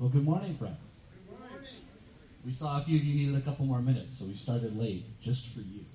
Well, good morning, friends. Good morning. We saw a few of you needed a couple more minutes, so we started late just for you.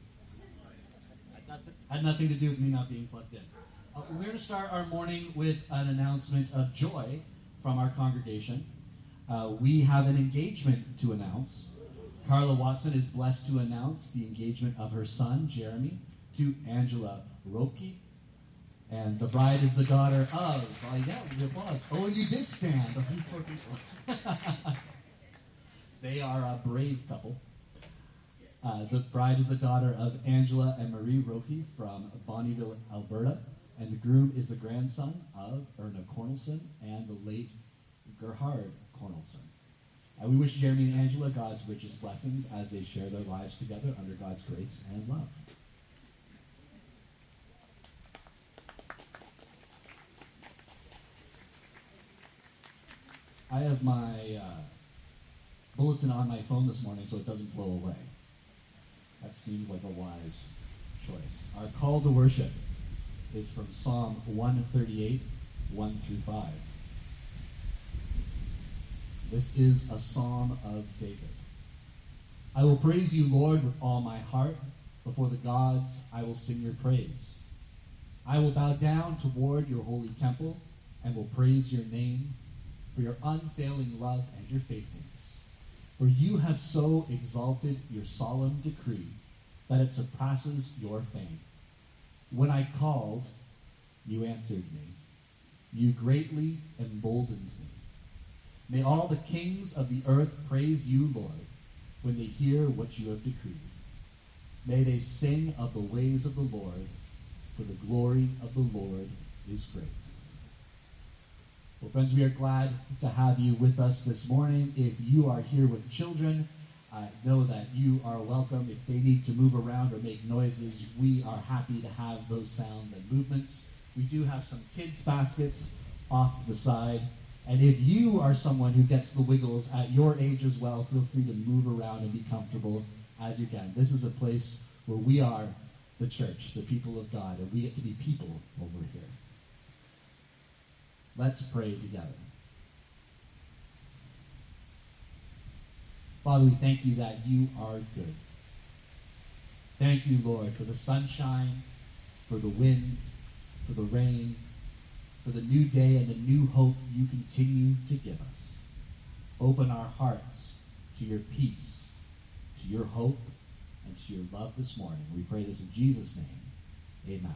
Had nothing to do with me not being plugged in. We're going to start our morning with an announcement of joy from our congregation. We have an engagement to announce. Carla Watson is blessed to announce the engagement of her son, Jeremy, to Angela Roki. And the bride is the daughter of... Oh, yeah, the applause. Oh, and you did stand. A few poor people. They are a brave couple. The bride is the daughter of Angela and Marie Roki from Bonnyville, Alberta. And the groom is the grandson of Erna Cornelson and the late Gerhard Cornelson. We wish Jeremy and Angela God's richest blessings as they share their lives together under God's grace and love. I have my bulletin on my phone this morning so it doesn't blow away. That seems like a wise choice. Our call to worship is from Psalm 138, 1 through 5. This is a psalm of David. I will praise you, Lord, with all my heart. Before the gods, I will sing your praise. I will bow down toward your holy temple and will praise your name for your unfailing love and your faithfulness. For you have so exalted your solemn decree that it surpasses your fame. When I called, you answered me. You greatly emboldened me. May all the kings of the earth praise you, Lord, when they hear what you have decreed. May they sing of the ways of the Lord, for the glory of the Lord is great. Well, friends, we are glad to have you with us this morning. If you are here with children, know that you are welcome. If they need to move around or make noises, we are happy to have those sounds and movements. We do have some kids' baskets off to the side. And if you are someone who gets the wiggles at your age as well, feel free to move around and be comfortable as you can. This is a place where we are the church, the people of God, and we get to be people over here. Let's pray together. Father, we thank you that you are good. Thank you, Lord, for the sunshine, for the wind, for the rain, for the new day and the new hope you continue to give us. Open our hearts to your peace, to your hope, and to your love this morning. We pray this in Jesus' name. Amen.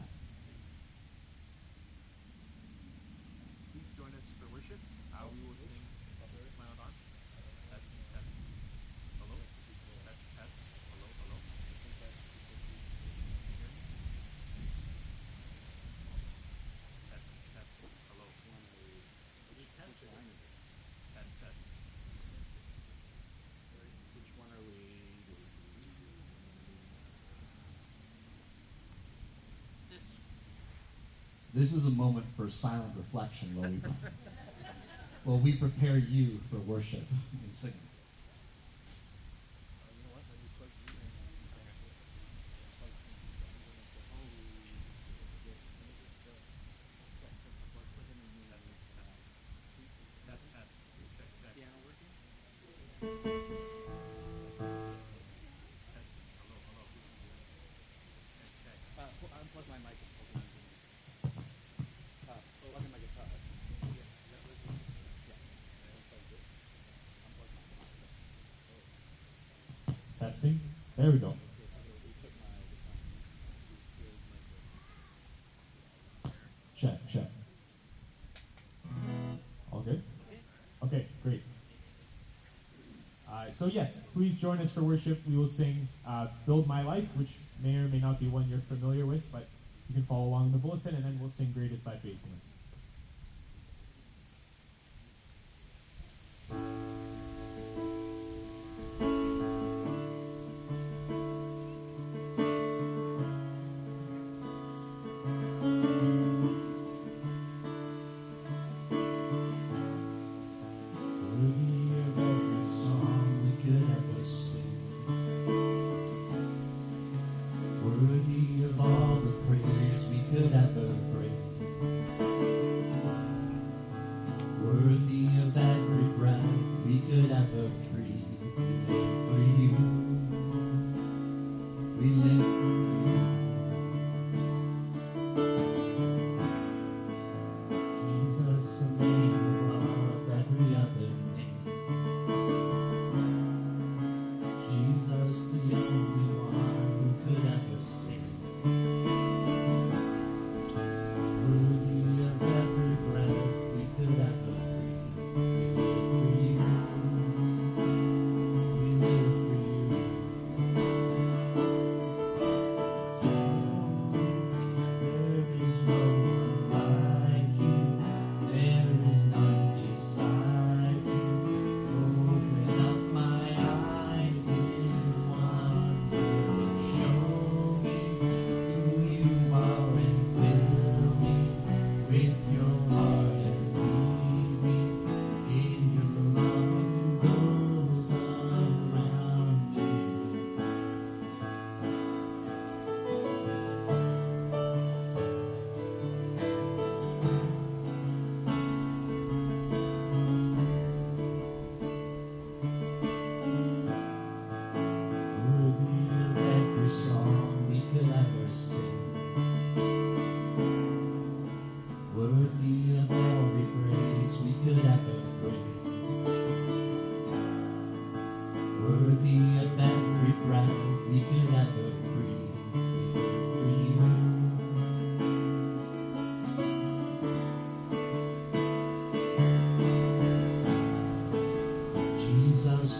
This is a moment for silent reflection while we prepare you for worship and singing. Testing. There we go. Check. All good? Okay, great. So yes, please join us for worship. We will sing Build My Life, which may or may not be one you're familiar with, but you can follow along in the bulletin, and then we'll sing Great Is Thy Faithfulness. Worthy of all the praise we could ever bring.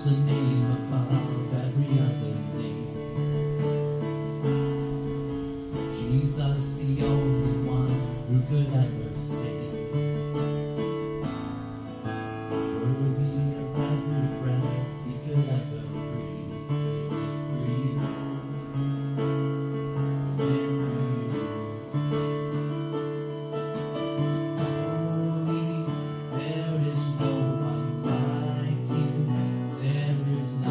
the name above every other name. Jesus, the only one who could ever save. Worthy of every breath he could ever breathe. Holy, there is no one like you. There is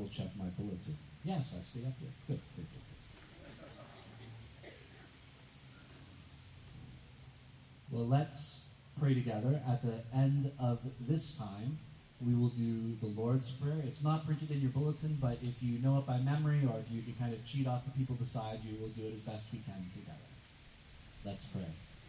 double check my bulletin. Yes, I stay up here. Good, good, good. Well, let's pray together. At the end of this time, we will do the Lord's Prayer. It's not printed in your bulletin, but if you know it by memory or if you can kind of cheat off the people beside you, we'll do it as best we can together. Let's pray.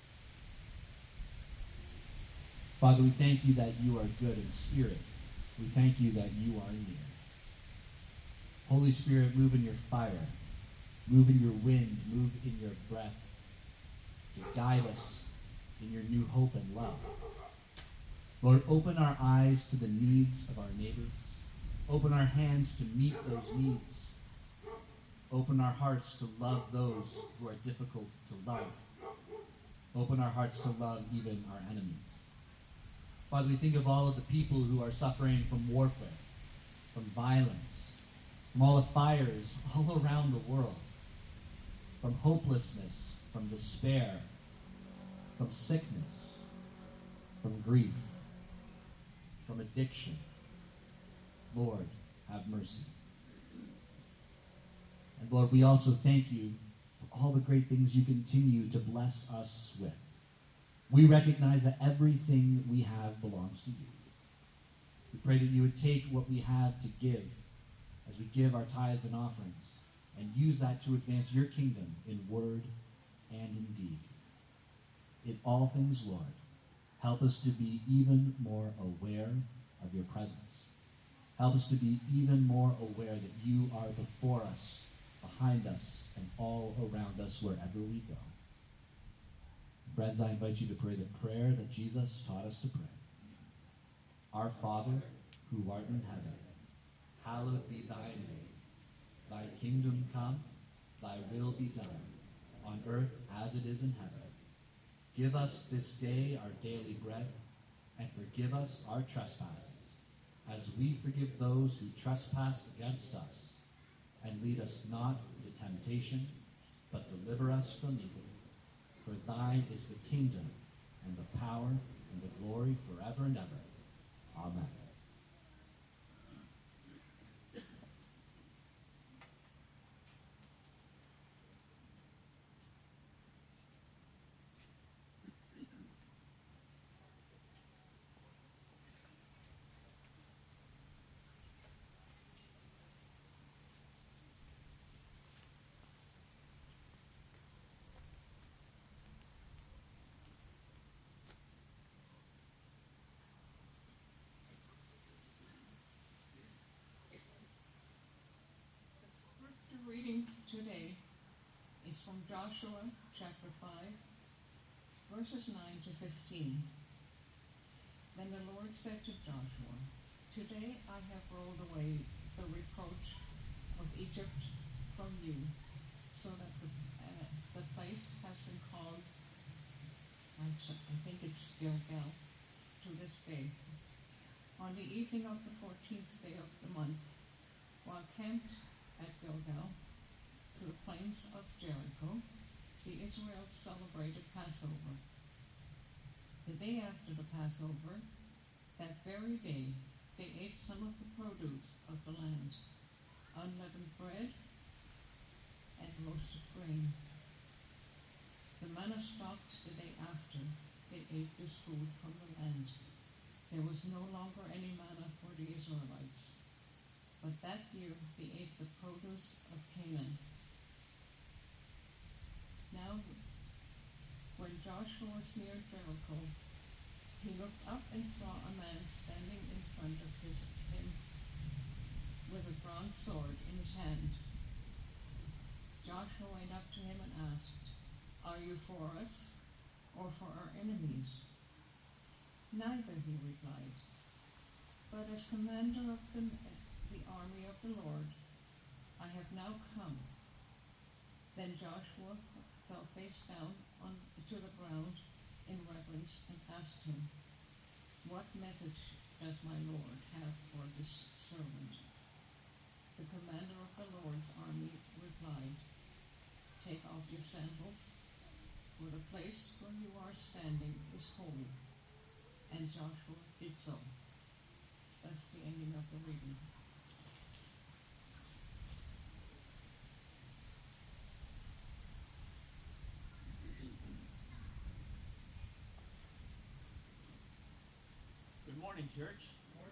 Father, we thank you that you are good in spirit. We thank you that you are near. Holy Spirit, move in your fire. Move in your wind. Move in your breath to guide us in your new hope and love. Lord, open our eyes to the needs of our neighbors. Open our hands to meet those needs. Open our hearts to love those who are difficult to love. Open our hearts to love even our enemies. Father, we think of all of the people who are suffering from warfare, from violence, from all the fires all around the world, from hopelessness, from despair, from sickness, from grief, from addiction. Lord, have mercy. And Lord, we also thank you for all the great things you continue to bless us with. We recognize that everything we have belongs to you. We pray that you would take what we have to give as we give our tithes and offerings and use that to advance your kingdom in word and in deed. In all things, Lord, help us to be even more aware of your presence. Help us to be even more aware that you are before us, behind us, and all around us wherever we go. Friends, I invite you to pray the prayer that Jesus taught us to pray. Our Father, who art in heaven, hallowed be thy name. Thy kingdom come, thy will be done, on earth as it is in heaven. Give us this day our daily bread, and forgive us our trespasses, as we forgive those who trespass against us. And lead us not into temptation, but deliver us from evil. For thine is the kingdom, and the power, and the glory forever and ever. Amen. Reading today is from Joshua chapter 5, verses 9 to 15. Then the Lord said to Joshua, "Today I have rolled away the reproach of Egypt from you, so that the place has been called, I think it's Gilgal, to this day. On the evening of the 14th day of the month, while camped at Gilgal, to the plains of Jericho, the Israelites celebrated Passover. The day after the Passover, that very day, they ate some of the produce of the land, unleavened bread and roasted grain. The manna stopped the day after they ate this food from the land. There was no longer any manna for the Israelites. But that year they ate the produce of Canaan. Now, when Joshua was near Jericho, he looked up and saw a man standing in front of him with a bronze sword in his hand. Joshua went up to him and asked, "Are you for us or for our enemies?" "Neither," he replied, "but as commander of the army of the Lord, I have now come." Then Joshua fell face down to the ground in reverence and asked him, "What message does my Lord have for this servant?" The commander of the Lord's army replied, "Take off your sandals, for the place where you are standing is holy." And Joshua did so. That's the ending of the reading. morning, church.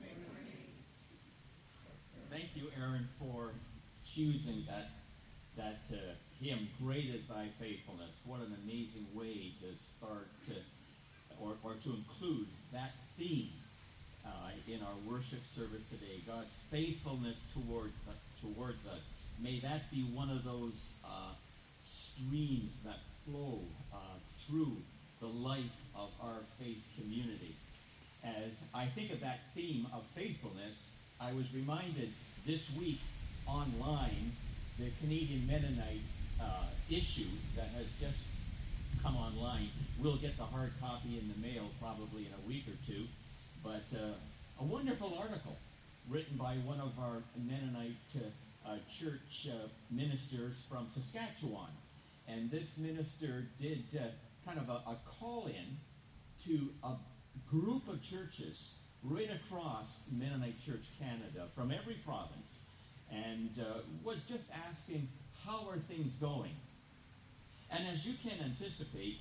Thank you, Aaron, for choosing that hymn, Great is Thy Faithfulness. What an amazing way to start or to include that theme in our worship service today. God's faithfulness towards us. May that be one of those streams that flow through the life of our faith community. As I think of that theme of faithfulness, I was reminded this week online, the Canadian Mennonite issue that has just come online. We'll get the hard copy in the mail probably in a week or two. But a wonderful article written by one of our Mennonite church ministers from Saskatchewan. And this minister did kind of a call-in to a group of churches right across Mennonite Church Canada from every province, and was just asking, how are things going? And as you can anticipate,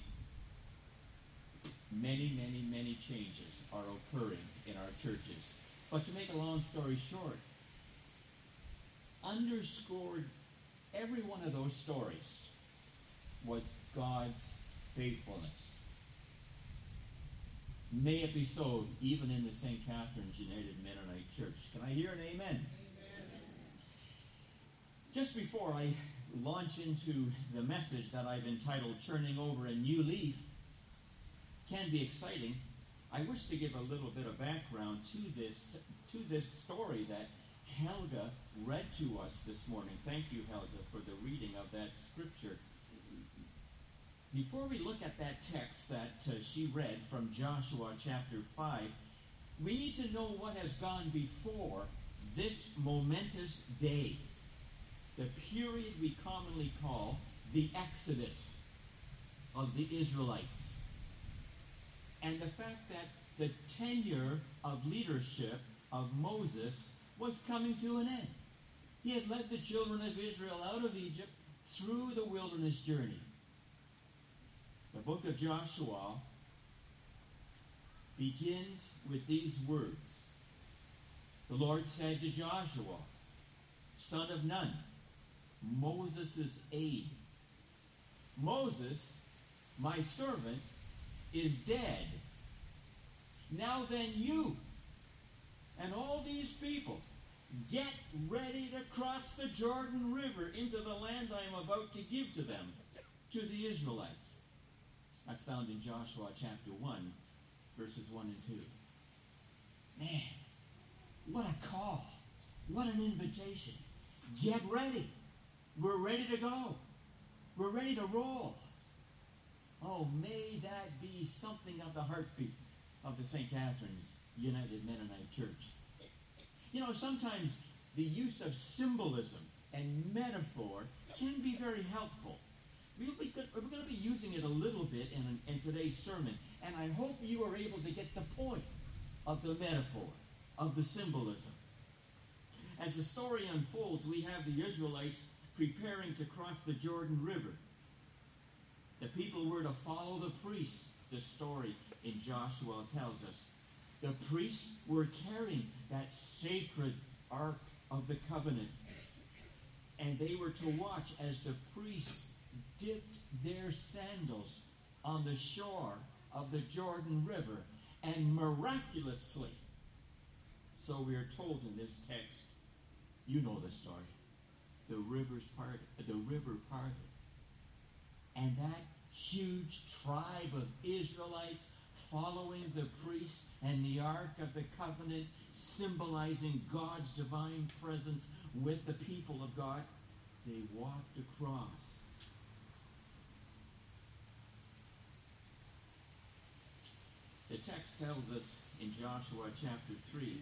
many, many, many changes are occurring in our churches. But to make a long story short, underscored every one of those stories was God's faithfulness. May it be so, even in the St. Catherine's United Mennonite Church. Can I hear an amen? Amen. Just before I launch into the message that I've entitled Turning Over a New Leaf, can be exciting, I wish to give a little bit of background to this story that Helga read to us this morning. Thank you, Helga, for the reading of that scripture. Before we look at that text that she read from Joshua chapter 5, we need to know what has gone before this momentous day, the period we commonly call the Exodus of the Israelites, and the fact that the tenure of leadership of Moses was coming to an end. He had led the children of Israel out of Egypt through the wilderness journey. The book of Joshua begins with these words. The Lord said to Joshua, son of Nun, Moses' aide, Moses, my servant, is dead. Now then you and all these people get ready to cross the Jordan River into the land I am about to give to them, to the Israelites. That's found in Joshua chapter 1, verses 1 and 2. Man, what a call. What an invitation. Get ready. We're ready to go. We're ready to roll. Oh, may that be something of the heartbeat of the St. Catherine's United Mennonite Church. You know, sometimes the use of symbolism and metaphor can be very helpful. We're going to be using it a little bit in today's sermon, and I hope you are able to get the point of the metaphor, of the symbolism. As the story unfolds, we have the Israelites preparing to cross the Jordan River. The people were to follow the priests, the story in Joshua tells us. The priests were carrying that sacred Ark of the Covenant, and they were to watch as the priests dipped their sandals on the shore of the Jordan River, and miraculously, so we are told in this text, you know the story, the river parted, and that huge tribe of Israelites following the priests and the Ark of the Covenant, symbolizing God's divine presence with the people of God, they walked across. The text tells us in Joshua chapter 3,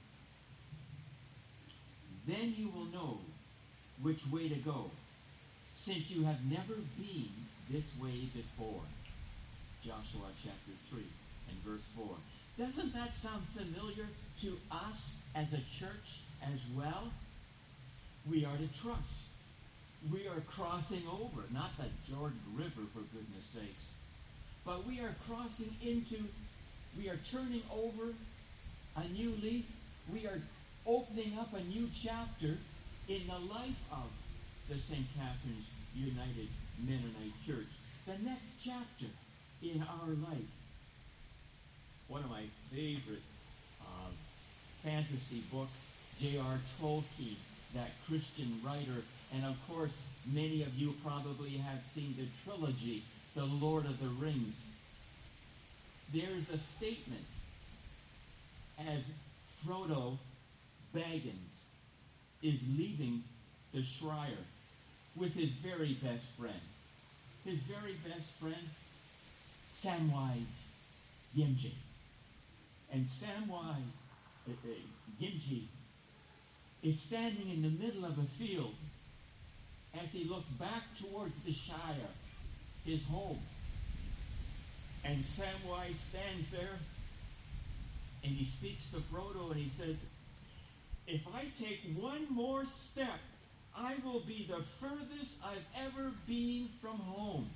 then you will know which way to go, since you have never been this way before. Joshua chapter 3 and verse 4. Doesn't that sound familiar to us as a church as well? We are to trust. We are crossing over, not the Jordan River, for goodness sakes, but we are turning over a new leaf. We are opening up a new chapter in the life of the St. Catherine's United Mennonite Church. The next chapter in our life. One of my favorite fantasy books, J.R. Tolkien, that Christian writer, and of course many of you probably have seen the trilogy, The Lord of the Rings. There's a statement as Frodo Baggins is leaving the Shire with his very best friend. His very best friend, Samwise Gamgee. And Samwise Gamgee is standing in the middle of a field as he looks back towards the Shire, his home. And Samwise stands there and he speaks to Frodo and he says, "If I take one more step, I will be the furthest I've ever been from home."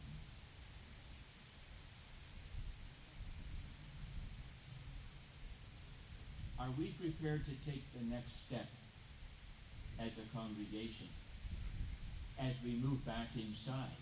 Are we prepared to take the next step as a congregation as we move back inside?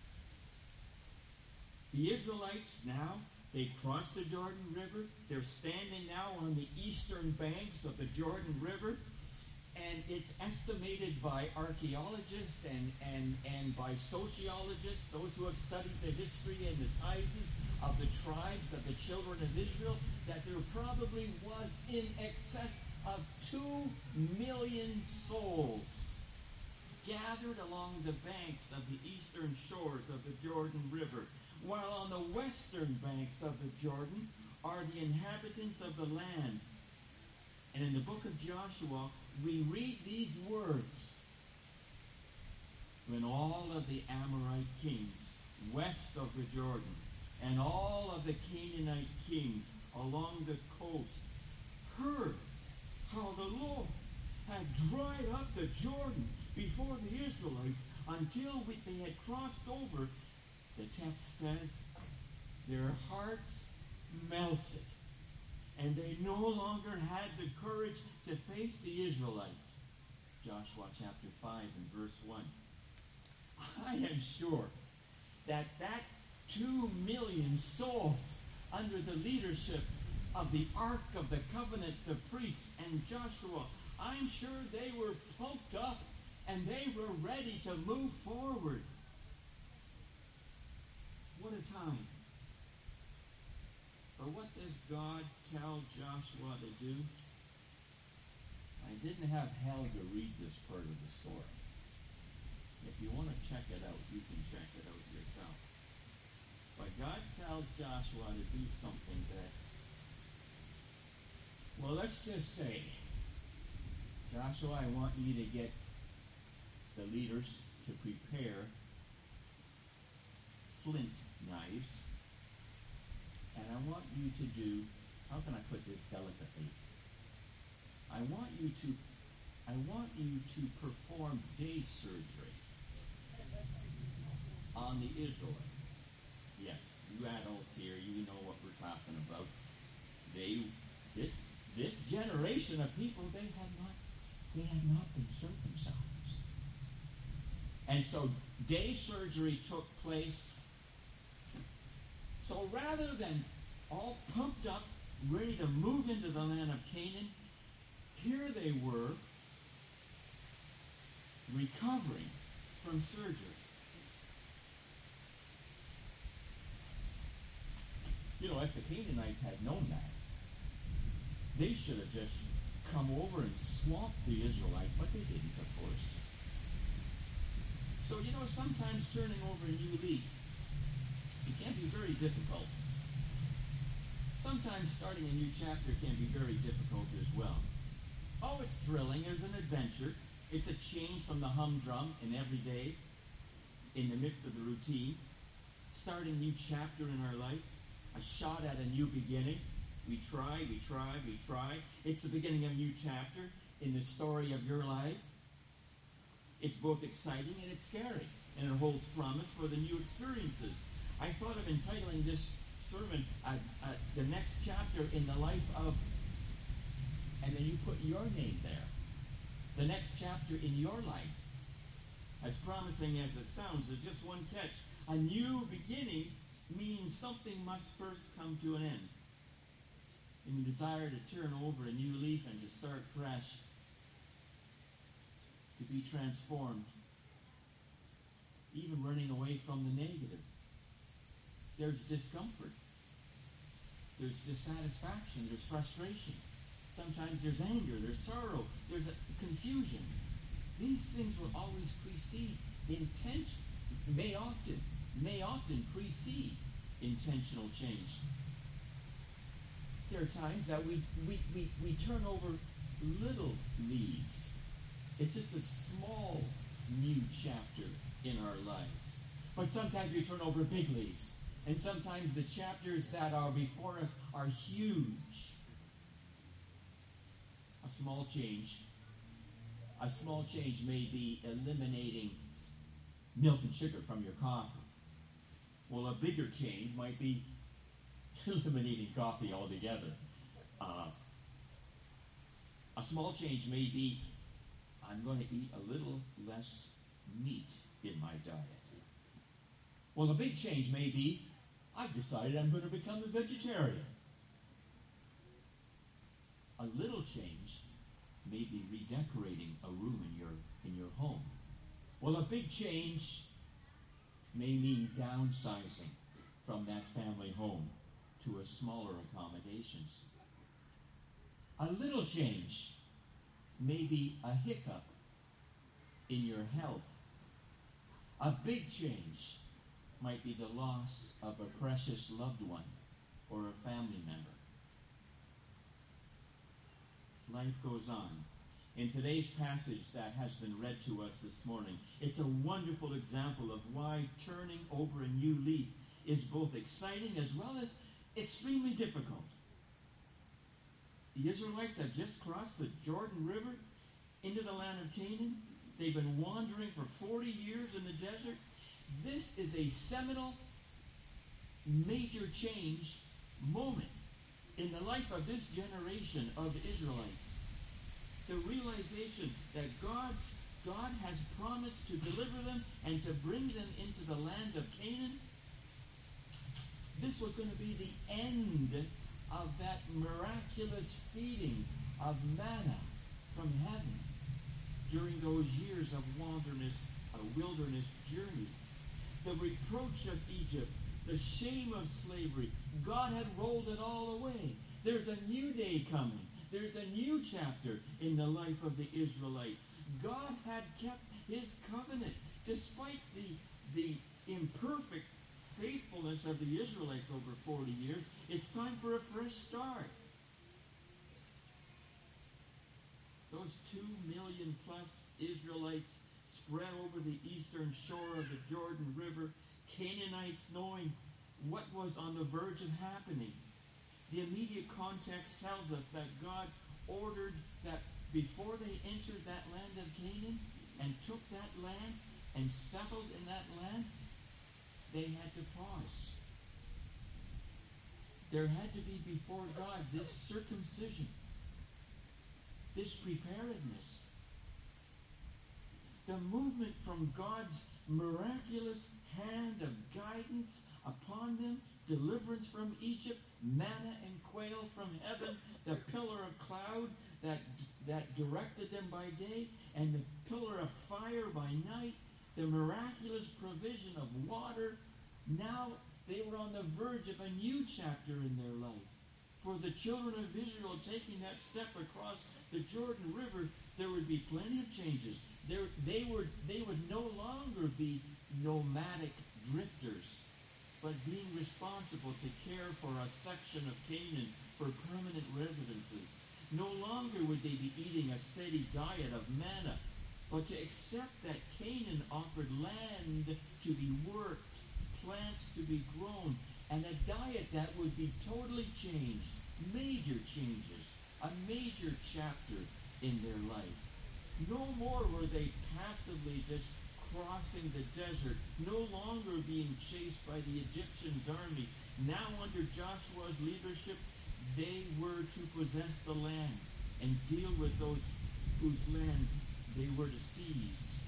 The Israelites now, they crossed the Jordan River. They're standing now on the eastern banks of the Jordan River. And it's estimated by archaeologists and by sociologists, those who have studied the history and the sizes of the tribes of the children of Israel, that there probably was in excess of 2 million souls gathered along the banks of the eastern shores of the Jordan River, while on the western banks of the Jordan are the inhabitants of the land. And in the book of Joshua, we read these words: "When all of the Amorite kings west of the Jordan and all of the Canaanite kings along the coast heard how the Lord had dried up the Jordan before the Israelites until they had crossed over," the text says, "their hearts melted, and they no longer had the courage to face the Israelites." Joshua chapter 5 and verse 1. I am sure that 2 million souls under the leadership of the Ark of the Covenant, the priests, and Joshua, I'm sure they were pumped up and they were ready to move forward. What a time. But what does God tell Joshua to do? I didn't have Helga read this part of the story. If you want to check it out, you can check it out yourself. But God tells Joshua to do something that, well, let's just say, Joshua, I want you to get the leaders to prepare flint knives. And I want you to do, how can I put this delicately? I want you to perform day surgery on the Israelites. Yes, you adults here, you know what we're talking about. This generation of people, they had not been circumcised. And so day surgery took place. So rather than all pumped up, ready to move into the land of Canaan, here they were recovering from surgery. You know, if the Canaanites had known that, they should have just come over and swamped the Israelites, but they didn't, of course. So, you know, sometimes turning over a new leaf, it can be very difficult. Sometimes starting a new chapter can be very difficult as well. Oh, it's thrilling. There's an adventure. It's a change from the humdrum in every day, in the midst of the routine. Starting a new chapter in our life, a shot at a new beginning. We try. It's the beginning of a new chapter in the story of your life. It's both exciting and it's scary, and it holds promise for the new experiences. I thought of entitling this sermon, the next chapter in the life of put your name there. The next chapter in your life, as promising as it sounds, is just one catch. A new beginning means something must first come to an end. And the desire to turn over a new leaf and to start fresh, to be transformed, even running away from the negative. There's discomfort. There's dissatisfaction. There's frustration. Sometimes there's anger. There's sorrow. There's confusion. These things will always precede intention. May often precede intentional change. There are times that we turn over little leaves. It's just a small new chapter in our lives. But sometimes we turn over big leaves. And sometimes the chapters that are before us are huge. A small change may be eliminating milk and sugar from your coffee. Well, a bigger change might be eliminating coffee altogether. A small change may be, I'm going to eat a little less meat in my diet. Well, a big change may be, I've decided I'm going to become a vegetarian. A little change may be redecorating a room in your home. Well, a big change may mean downsizing from that family home to a smaller accommodations. A little change may be a hiccup in your health. A big change might be the loss of a precious loved one or a family member. Life goes on. In today's passage that has been read to us this morning, it's a wonderful example of why turning over a new leaf is both exciting as well as extremely difficult. The Israelites have just crossed the Jordan River into the land of Canaan. They've been wandering for 40 years in the desert. This is a seminal, major change moment in the life of this generation of Israelites. The realization that God has promised to deliver them and to bring them into the land of Canaan. This was going to be the end of that miraculous feeding of manna from heaven during those years of wilderness journey. The reproach of Egypt, the shame of slavery, God had rolled it all away. There's a new day coming. There's a new chapter in the life of the Israelites. God had kept his covenant despite the imperfect faithfulness of the Israelites over 40 years. It's time for a fresh start. Those 2 million plus Israelites spread over the eastern shore of the Jordan River, Canaanites knowing what was on the verge of happening. The immediate context tells us that God ordered that before they entered that land of Canaan and took that land and settled in that land, they had to pause. There had to be before God this circumcision, this preparedness. The movement from God's miraculous hand of guidance upon them, deliverance from Egypt, manna and quail from heaven, the pillar of cloud that directed them by day, and the pillar of fire by night, the miraculous provision of water. Now they were on the verge of a new chapter in their life. For the children of Israel taking that step across the Jordan River, there would be plenty of changes. They would no longer be nomadic drifters, but being responsible to care for a section of Canaan for permanent residences. No longer would they be eating a steady diet of manna, but to accept that Canaan offered land to be worked, plants to be grown, and a diet that would be totally changed. Major changes, a major chapter in their life. No more were they passively just crossing the desert, no longer being chased by the Egyptians' army. Now under Joshua's leadership, they were to possess the land. and deal with those whose land they were to seize.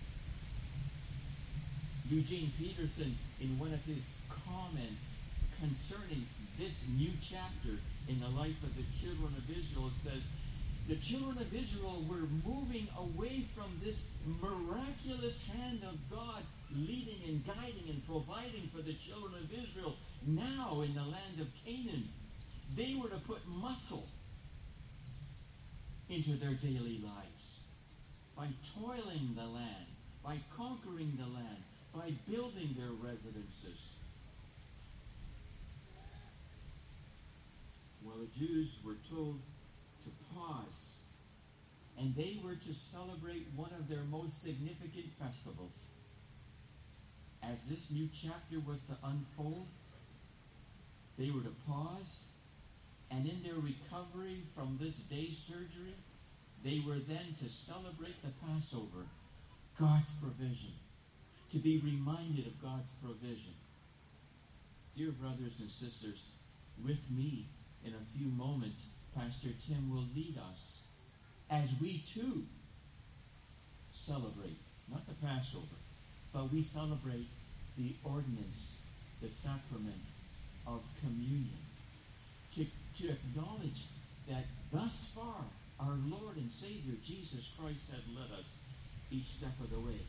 Eugene Peterson, in one of his comments concerning this new chapter in the life of the children of Israel, says, the children of Israel were moving away from this miraculous hand of God leading and guiding and providing for the children of Israel. Now in the land of Canaan, they were to put muscle into their daily lives by toiling the land, by conquering the land, by building their residences. Well, the Jews were told to pause, and they were to celebrate one of their most significant festivals. As this new chapter was to unfold, they were to pause, and in their recovery from this day's surgery, they were then to celebrate the Passover, God's provision, to be reminded of God's provision. Dear brothers and sisters, with me in a few moments, Pastor Tim will lead us as we too celebrate, not the Passover, but we celebrate the ordinance, the sacrament of communion, to acknowledge that thus far our Lord and Savior Jesus Christ has led us each step of the way.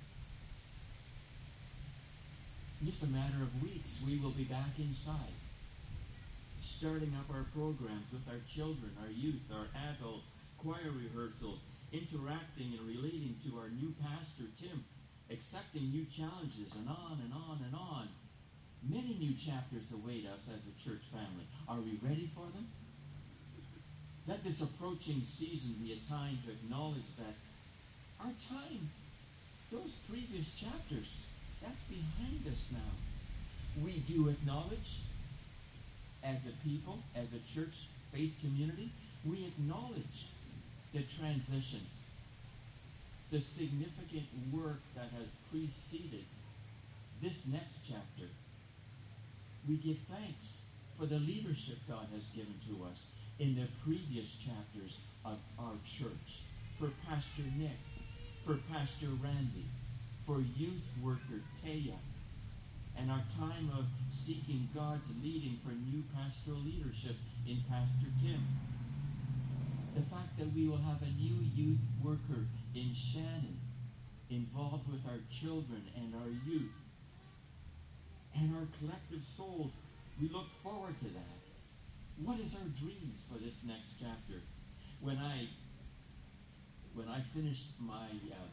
In just a matter of weeks, we will be back inside, starting up our programs with our children, our youth, our adults, choir rehearsals, interacting and relating to our new pastor, Tim, accepting new challenges, and on and on and on. Many new chapters await us as a church family. Are we ready for them? Let this approaching season be a time to acknowledge that our time, those previous chapters, that's behind us now. We do acknowledge, as a people, as a church faith community, we acknowledge the transitions, the significant work that has preceded this next chapter. We give thanks for the leadership God has given to us in the previous chapters of our church, for Pastor Nick, for Pastor Randy, for youth worker Taya, and our time of seeking God's leading for new pastoral leadership in Pastor Tim. The fact that we will have a new youth worker in Shannon, involved with our children and our youth, and our collective souls, we look forward to that. What is our dreams for this next chapter? When I finished my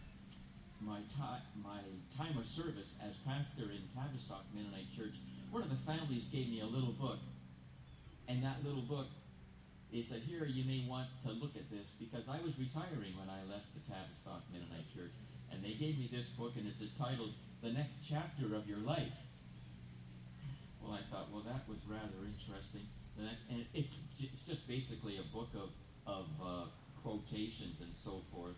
time of service as pastor in Tavistock Mennonite Church, one of the families gave me a little book, and that little book, they said, here, you may want to look at this, because I was retiring when I left the Tavistock Mennonite Church, and they gave me this book, and it's entitled The Next Chapter of Your Life. Well, I thought, well, that was rather interesting. And it's just basically a book of quotations and so forth.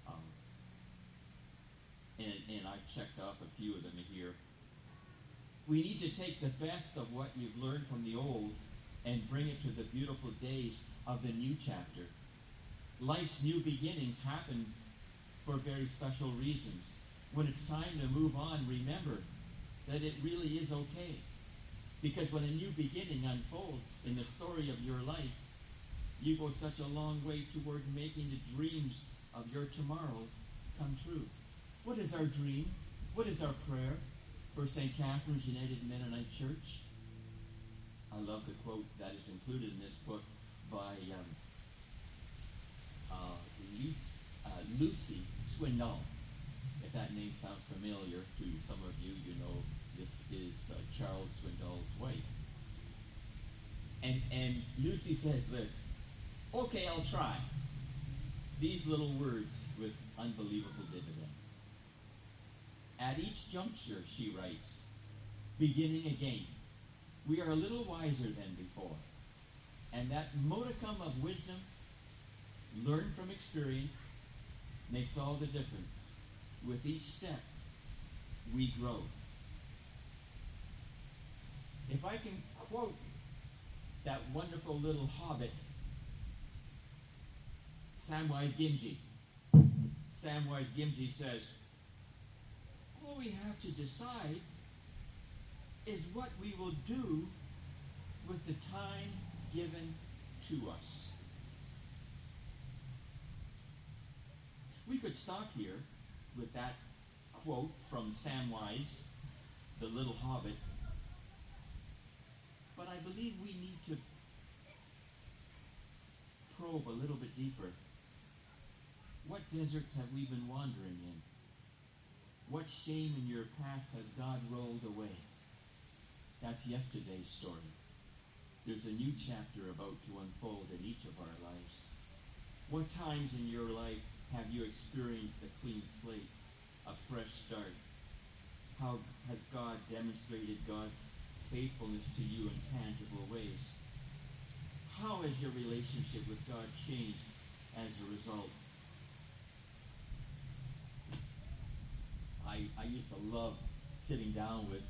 And I checked off a few of them here. We need to take the best of what you've learned from the old and bring it to the beautiful days of the new chapter. Life's new beginnings happen for very special reasons. When it's time to move on, remember that it really is okay. Because when a new beginning unfolds in the story of your life, you go such a long way toward making the dreams of your tomorrows come true. What is our dream? What is our prayer for St. Catherine's United Mennonite Church? I love the quote that is included in this book by Lucy Swindoll. If that name sounds familiar to some of you, you know this is Charles Swindoll's wife. And Lucy says this, okay, I'll try. These little words with unbelievable dividends. At each juncture, she writes, beginning again, we are a little wiser than before. And that modicum of wisdom, learned from experience, makes all the difference. With each step, we grow. If I can quote that wonderful little hobbit Samwise Gamgee. Samwise Gamgee says, all we have to decide is what we will do with the time given to us. We could stop here with that quote from Samwise, the little hobbit, but I believe we need to probe a little bit deeper. What deserts have we been wandering in? What shame in your past has God rolled away? That's yesterday's story. There's a new chapter about to unfold in each of our lives. What times in your life have you experienced a clean slate, a fresh start? How has God demonstrated God's faithfulness to you in tangible ways? How has your relationship with God changed as a result? I used to love sitting down with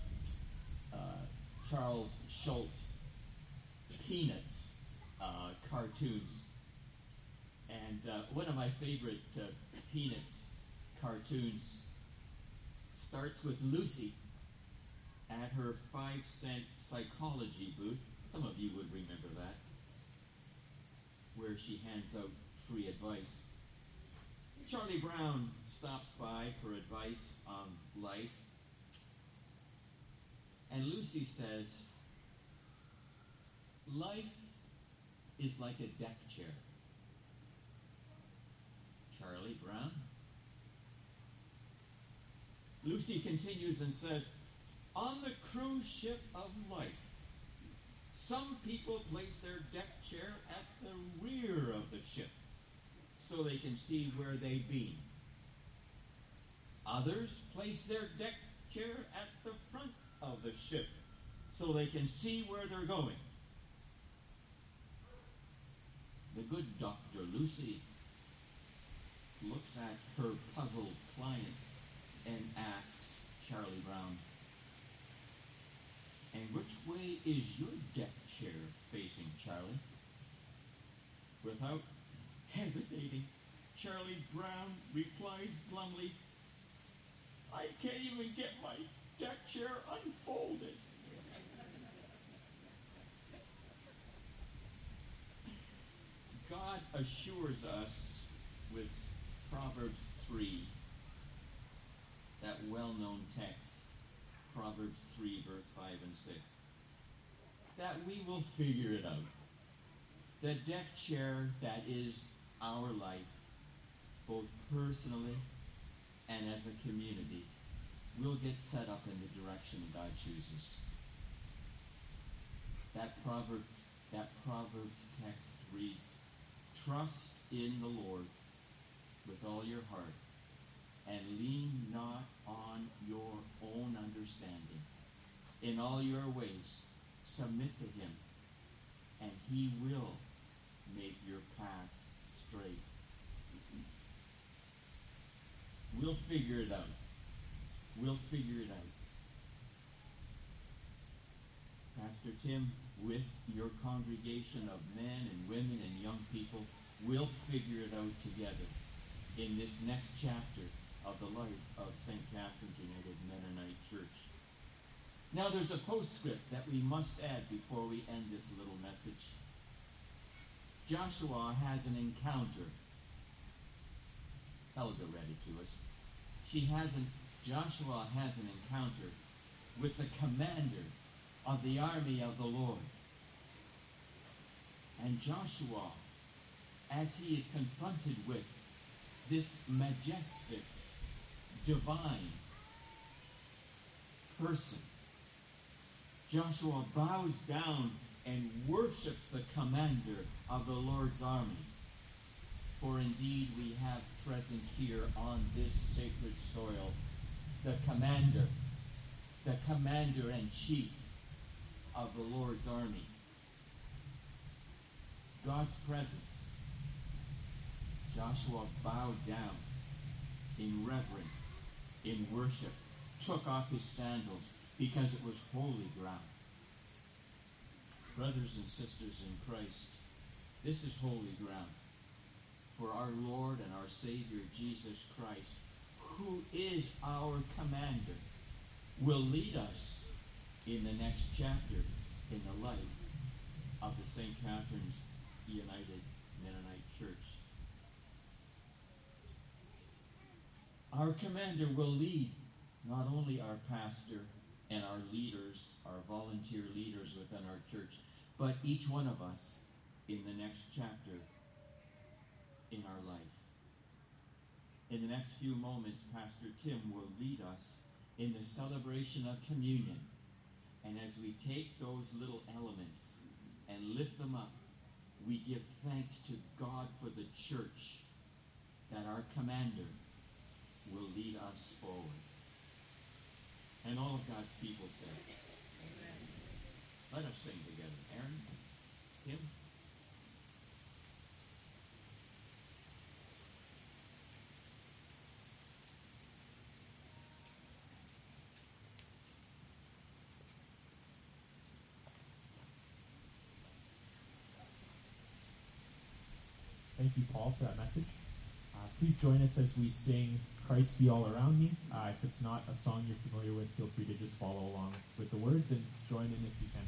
Charles Schulz Peanuts cartoons. And one of my favorite Peanuts cartoons starts with Lucy at her 5-cent psychology booth. Some of you would remember that, where she hands out free advice. Charlie Brown stops by for advice on life. And Lucy says, life is like a deck chair. Charlie Brown. Lucy continues and says, on the cruise ship of life, some people place their deck chair at the rear of the ship so they can see where they've been. Others place their deck chair at the front of the ship so they can see where they're going. The good Dr. Lucy looks at her puzzled client and asks Charlie Brown, and which way is your deck chair facing, Charlie? Without hesitating, Charlie Brown replies glumly, I can't even get my deck chair unfolded. God assures us with Proverbs 3, that well-known text, Proverbs 3, verse 5 and 6, that we will figure it out. The deck chair that is our life, both personally and as a community, will get set up in the direction God chooses. That Proverbs text reads, trust in the Lord with all your heart, and lean not on your own understanding. In all your ways, submit to him, and he will make your path straight. We'll figure it out. We'll figure it out. Pastor Tim, with your congregation of men and women and young people, we'll figure it out together in this next chapter of the life of St. Catherine's United Mennonite Church. Now there's a postscript that we must add before we end this little message. Joshua has an encounter. Helga read it to us. Joshua has an encounter with the commander of the army of the Lord. And Joshua, as he is confronted with this majestic, divine person, Joshua bows down and worships the commander of the Lord's army. For indeed we have present here on this sacred soil the commander-in-chief of the Lord's army. God's presence. Joshua bowed down in reverence, in worship, took off his sandals because it was holy ground. Brothers and sisters in Christ, this is holy ground. for our Lord and our Savior Jesus Christ, who is our commander, will lead us in the next chapter in the life of the St. Catherine's United Mennonite Church. Our commander will lead not only our pastor and our leaders, our volunteer leaders within our church, but each one of us in the next chapter in our life. In the next few moments, Pastor Tim will lead us in the celebration of communion. And as we take those little elements and lift them up, we give thanks to God for the church that our commander will lead us forward. And all of God's people say, amen. Let us sing together. Aaron, Tim. Thank you, Paul, for that message. Please join us as we sing Christ Be All Around Me. If it's not a song you're familiar with, feel free to just follow along with the words and join in if you can.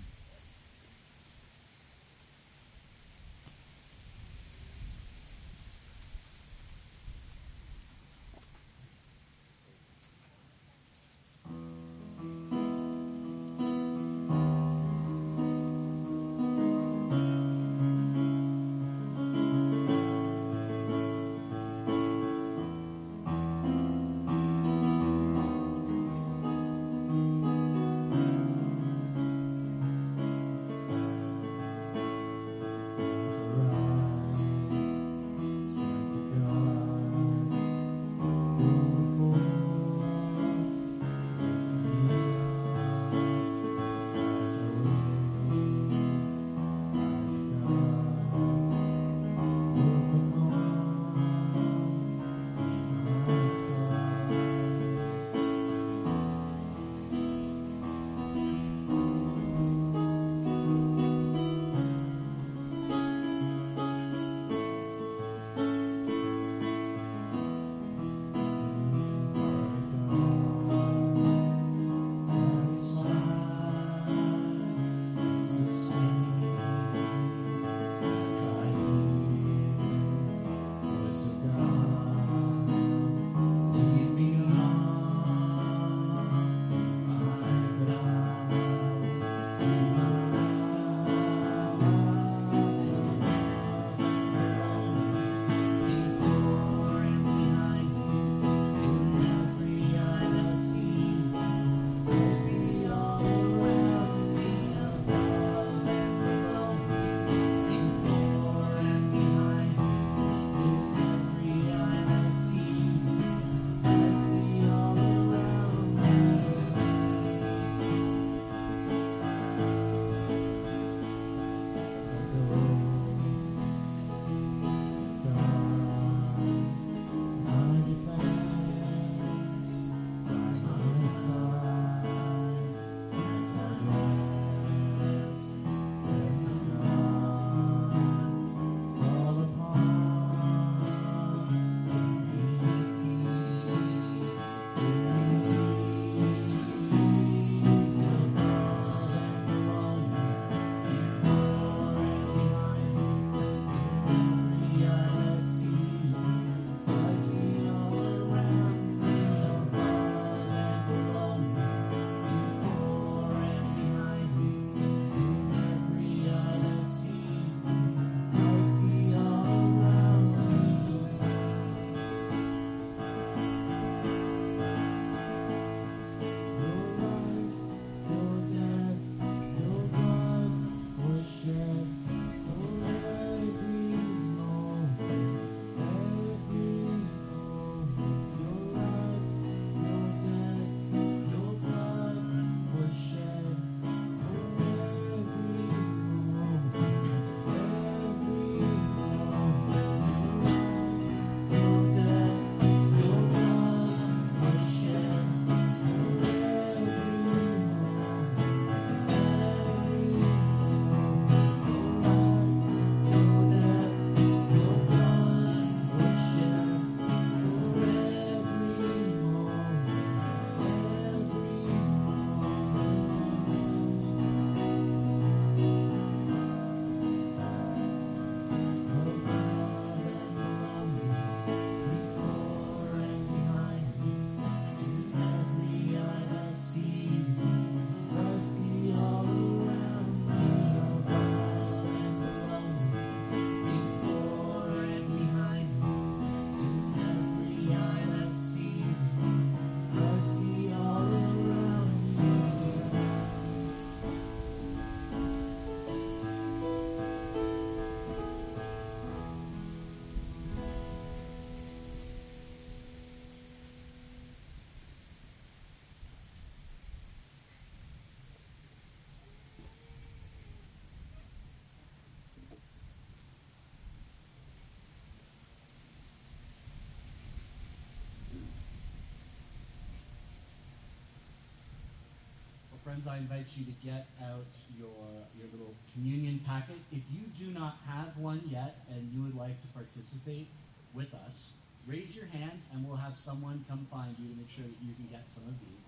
friends, I invite you to get out your little communion packet. If you do not have one yet and you would like to participate with us, raise your hand and we'll have someone come find you to make sure that you can get some of these.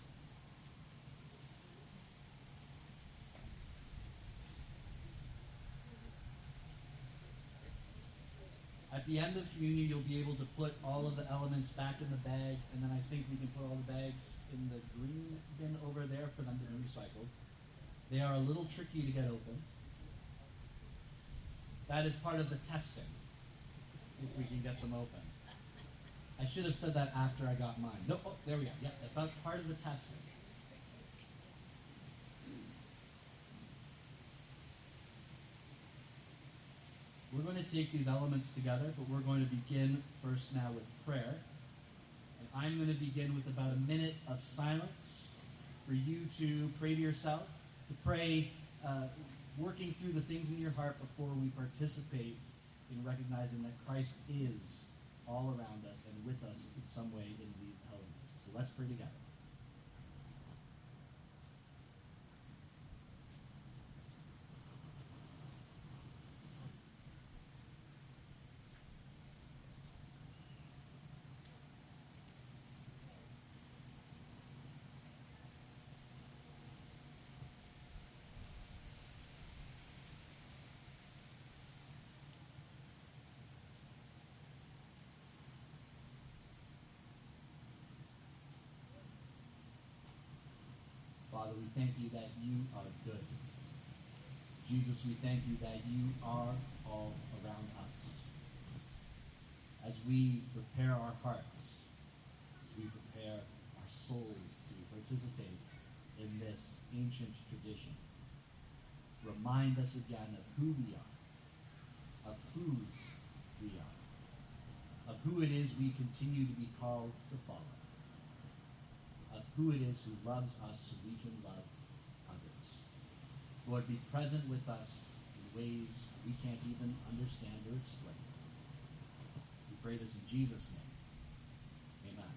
At the end of communion, you'll be able to put all of the elements back in the bag, and then I think we can put all the bags in the green bin over there for them to be recycled. They are a little tricky to get open. That is part of the testing. See if we can get them open. I should have said that after I got mine. No, oh, there we go. Yeah, that's part of the testing. We're going to take these elements together, but we're going to begin first now with prayer. And I'm going to begin with about a minute of silence for you to pray to yourself, to pray working through the things in your heart before we participate in recognizing that Christ is all around us and with us in some way in these elements. So let's pray together. Father, we thank you that you are good. Jesus, we thank you that you are all around us. As we prepare our hearts, as we prepare our souls to participate in this ancient tradition, remind us again of who we are, of whose we are, of who it is we continue to be called to follow, of who it is who loves us so we can love others. Lord, be present with us in ways we can't even understand or explain. We pray this in Jesus' name. Amen.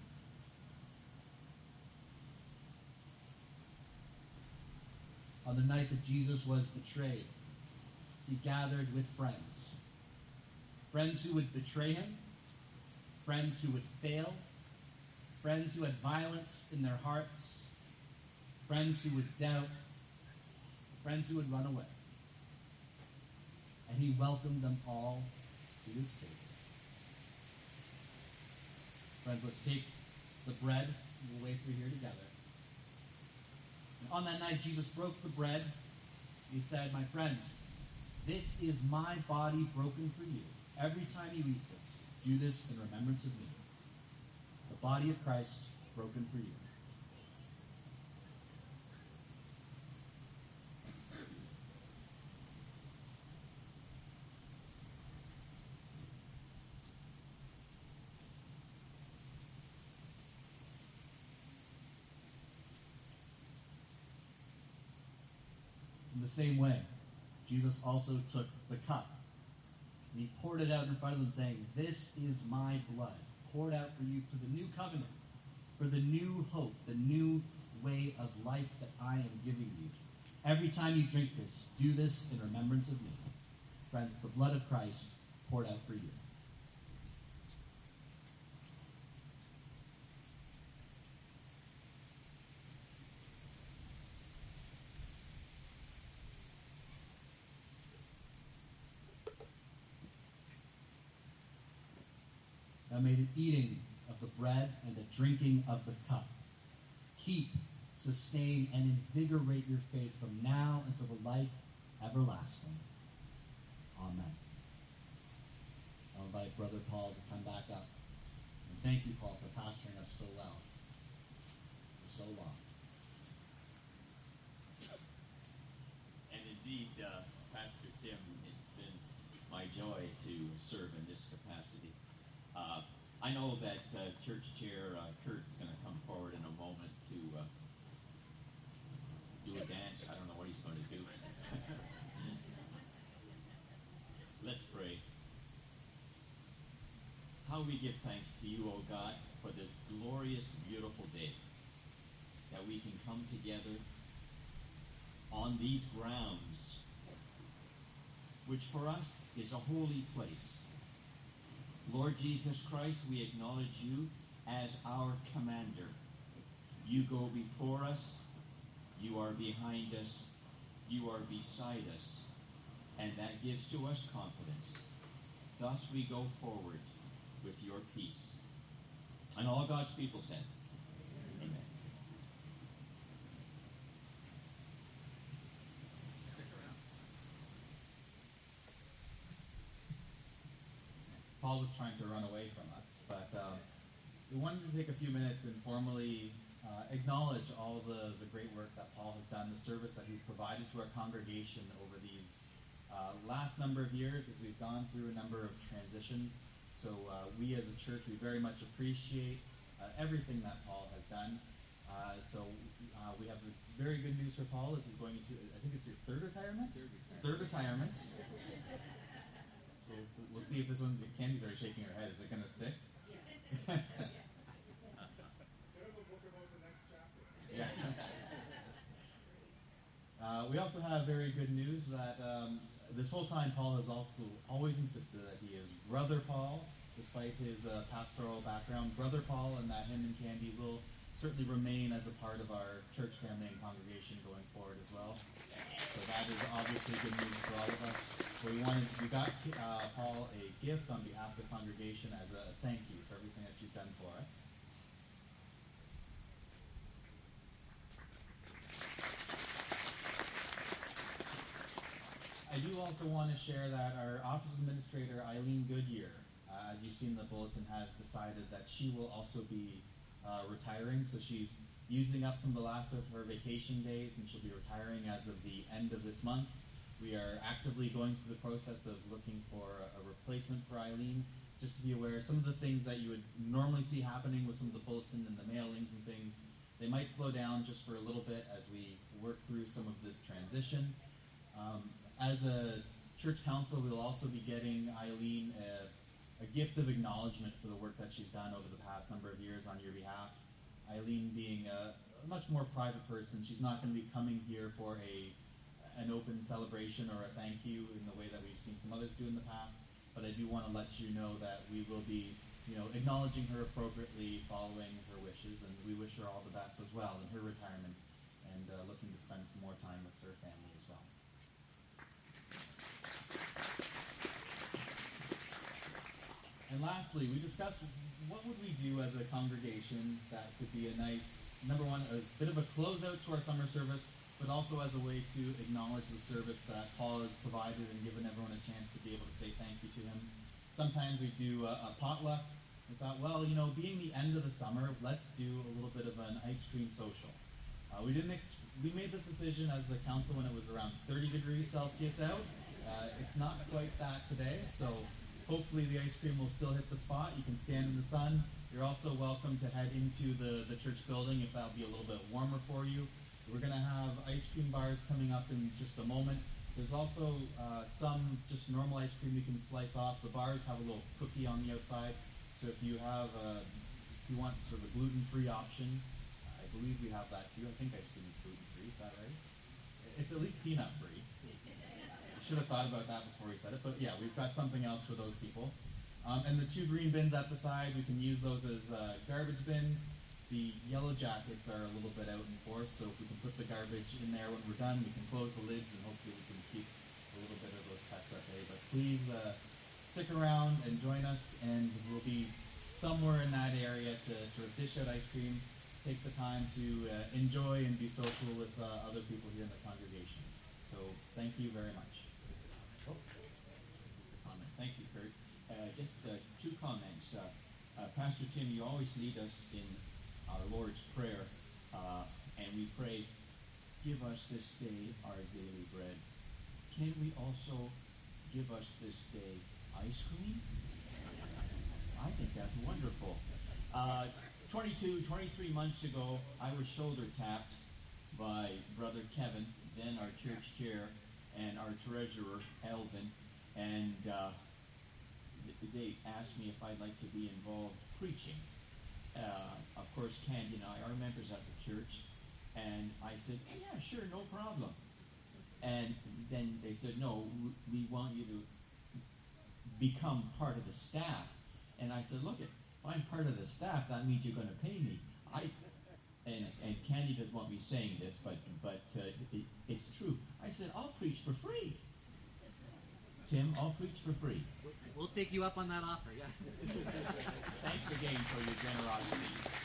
On the night that Jesus was betrayed, he gathered with friends. Friends who would betray him, friends who would fail, friends who had violence in their hearts, friends who would doubt, friends who would run away. And he welcomed them all to his table. Friends, let's take the bread, and we'll wait through here together. And on that night, Jesus broke the bread. He said, my friends, this is my body broken for you. Every time you eat this, do this in remembrance of me. The body of Christ broken for you. In the same way, Jesus also took the cup, and he poured it out in front of them, saying, this is my blood, poured out for you for the new covenant, for the new hope, the new way of life that I am giving you. Every time you drink this, do this in remembrance of me. Friends, the blood of Christ poured out for you. Now may the eating of the bread and the drinking of the cup keep, sustain, and invigorate your faith from now until the life everlasting. Amen. I'll invite Brother Paul to come back up. And thank you, Paul, for pastoring us so well for so long. And indeed, Pastor Tim, it's been my joy to serve in this capacity. I know that Church Chair Kurt's going to come forward in a moment to do a dance. I don't know what he's going to do. Let's pray. How we give thanks to you, O God, for this glorious, beautiful day, that we can come together on these grounds, which for us is a holy place. Lord Jesus Christ, we acknowledge you as our commander. You go before us, you are behind us, you are beside us, and that gives to us confidence. Thus we go forward with your peace. And all God's people said, Amen. Paul was trying to run away from us, but we wanted to take a few minutes and formally acknowledge all the great work that Paul has done, the service that he's provided to our congregation over these last number of years as we've gone through a number of transitions. So we as a church, we very much appreciate everything that Paul has done. So we have very good news for Paul as he's going into, I think it's your third retirement? Third retirement. So we'll see if this one, Candy's already shaking her head. Is it going to stick? Yes. Yeah. We also have very good news that this whole time Paul has also always insisted that he is Brother Paul, despite his pastoral background. Brother Paul, and that him and Candy will certainly remain as a part of our church family and congregation going forward as well. So that is obviously good news for all of us. We got Paul a gift on behalf of the congregation as a thank you for everything that you've done for us. I do also want to share that our office administrator, Eileen Goodyear, as you've seen in the bulletin, has decided that she will also be retiring. So she's using up some of the last of her vacation days, and she'll be retiring as of the end of this month. We are actively going through the process of looking for a replacement for Eileen. Just to be aware, some of the things that you would normally see happening with some of the bulletin and the mailings and things, they might slow down just for a little bit as we work through some of this transition. As a church council, we'll also be getting Eileen a gift of acknowledgement for the work that she's done over the past number of years on your behalf. Eileen being a much more private person, she's not going to be coming here for an open celebration or a thank you in the way that we've seen some others do in the past. But I do want to let you know that we will be, acknowledging her appropriately, following her wishes, and we wish her all the best as well in her retirement, and looking to spend some more time with her family as well. And lastly, we discussed what would we do as a congregation that could be a nice, number one, a bit of a closeout to our summer service, but also as a way to acknowledge the service that Paul has provided and given everyone a chance to be able to say thank you to him. Sometimes we do a potluck. We thought, well, being the end of the summer, let's do a little bit of an ice cream social. We made this decision as the council when it was around 30 degrees Celsius out. It's not quite that today, so hopefully the ice cream will still hit the spot. You can stand in the sun. You're also welcome to head into the church building if that'll be a little bit warmer for you. We're going to have ice cream bars coming up in just a moment. There's also some just normal ice cream you can slice off. The bars have a little cookie on the outside. So if you want sort of a gluten-free option, I believe we have that too. I think ice cream is gluten-free. Is that right? It's at least peanut-free. Should have thought about that before we said it. But yeah, we've got something else for those people. And the two green bins at the side, we can use those as garbage bins. The yellow jackets are a little bit out in force, so if we can put the garbage in there when we're done, we can close the lids, and hopefully we can keep a little bit of those pests at bay. But please stick around and join us, and we'll be somewhere in that area to sort of dish out ice cream, take the time to enjoy and be social with other people here in the congregation. So thank you very much. Comment. Thank you, Kurt. Just two comments. Pastor Tim, you always lead us in our Lord's Prayer, and we pray, give us this day our daily bread. Can we also give us this day ice cream? I think that's wonderful. 23 months ago, I was shoulder tapped by Brother Kevin, then our church chair, and our treasurer, Elvin, and they asked me if I'd like to be involved preaching. Of course, Candy and I are members at the church, and I said, yeah, sure, no problem. And then they said, no, we want you to become part of the staff. And I said, look, if I'm part of the staff, that means you're going to pay me. And Candy doesn't want me saying this, but it's true. I said, I'll preach for free. Tim, I'll preach for free. We'll take you up on that offer, yeah. Thanks again for your generosity.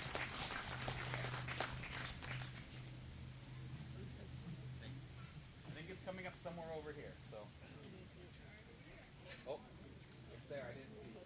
I think it's coming up somewhere over here. So. Oh, it's there. I didn't see.